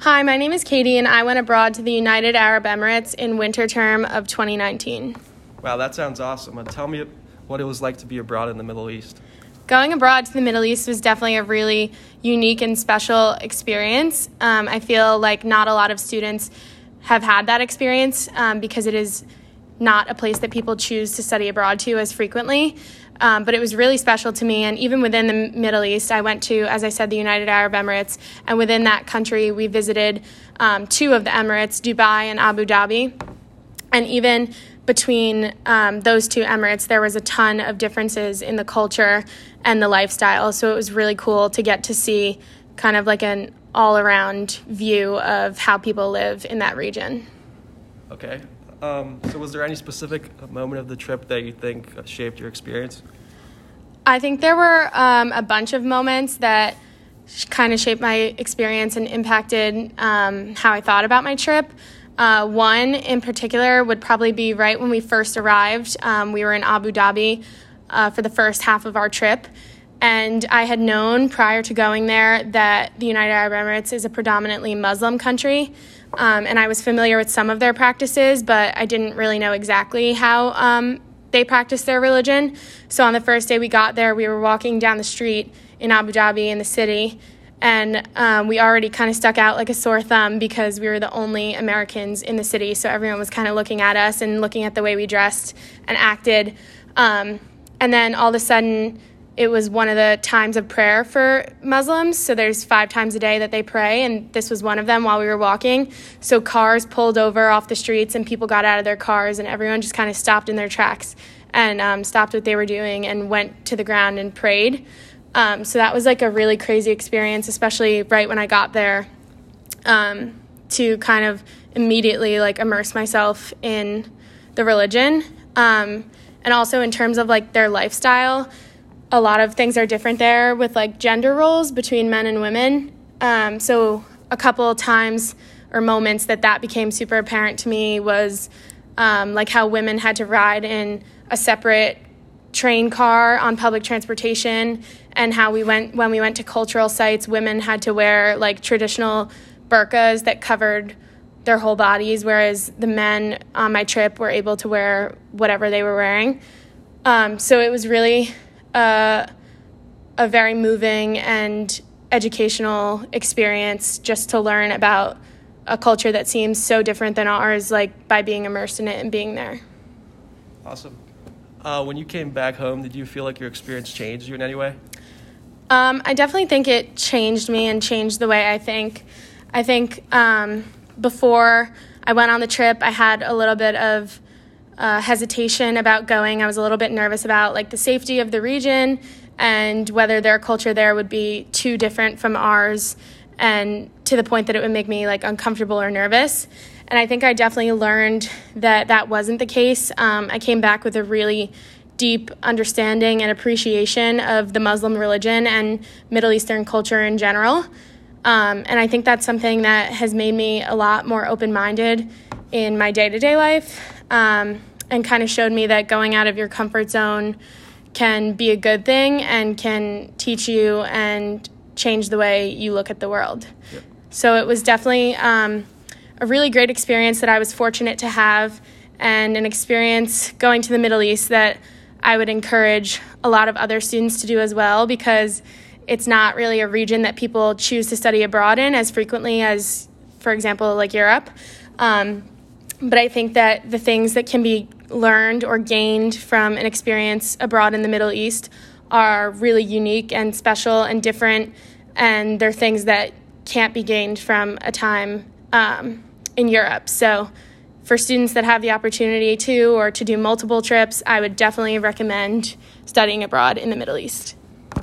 Hi, my name is Katie, and I went abroad to the United Arab Emirates in winter term of 2019. Wow, that sounds awesome. Tell me what it was like to be abroad in the Middle East. Going abroad to the Middle East was definitely a really unique and special experience. I feel like not a lot of students have had that experience because it is not a place that people choose to study abroad to as frequently. But it was really special to me. And even within the Middle East, I went to, as I said, the United Arab Emirates. And within that country, we visited two of the Emirates, Dubai and Abu Dhabi. And even between those two Emirates, there was a ton of differences in the culture and the lifestyle. So it was really cool to get to see kind of like an all-around view of how people live in that region. Okay. So was there any specific moment of the trip that you think shaped your experience? I think there were a bunch of moments that kind of shaped my experience and impacted how I thought about my trip. One in particular would probably be right when we first arrived. We were in Abu Dhabi for the first half of our trip. And I had known prior to going there that the United Arab Emirates is a predominantly Muslim country. And I was familiar with some of their practices, but I didn't really know exactly how they practice their religion. So on the first day we got there, we were walking down the street in Abu Dhabi in the city, and we already kind of stuck out like a sore thumb because we were the only Americans in the city. So everyone was kind of looking at us and looking at the way we dressed and acted. And then all of a sudden, it was one of the times of prayer for Muslims. So there's 5 times a day that they pray, and this was one of them while we were walking. So cars pulled over off the streets, and people got out of their cars, and everyone just kind of stopped in their tracks and stopped what they were doing and went to the ground and prayed. So that was like a really crazy experience, especially right when I got there, to kind of immediately like immerse myself in the religion. And also in terms of like their lifestyle, a lot of things are different there with like gender roles between men and women. So a couple of times or moments that became super apparent to me was like how women had to ride in a separate train car on public transportation, and how when we went to cultural sites, women had to wear like traditional burqas that covered their whole bodies, whereas the men on my trip were able to wear whatever they were wearing. So it was really a very moving and educational experience just to learn about a culture that seems so different than ours, like by being immersed in it and being there. Awesome. When you came back home, did you feel like your experience changed you in any way? I definitely think it changed me and changed the way I think. I think before I went on the trip, I had a little bit of hesitation about going. I was a little bit nervous about like the safety of the region and whether their culture there would be too different from ours, and to the point that it would make me like uncomfortable or nervous. And I think I definitely learned that that wasn't the case. I came back with a really deep understanding and appreciation of the Muslim religion and Middle Eastern culture in general. And I think that's something that has made me a lot more open-minded in my day-to-day life. And kind of showed me that going out of your comfort zone can be a good thing and can teach you and change the way you look at the world. Yep. So it was definitely a really great experience that I was fortunate to have, and an experience going to the Middle East that I would encourage a lot of other students to do as well, because it's not really a region that people choose to study abroad in as frequently as, for example, like Europe. But I think that the things that can be learned or gained from an experience abroad in the Middle East are really unique and special and different, and they're things that can't be gained from a time in Europe. So for students that have the opportunity to, or to do multiple trips, I would definitely recommend studying abroad in the Middle East.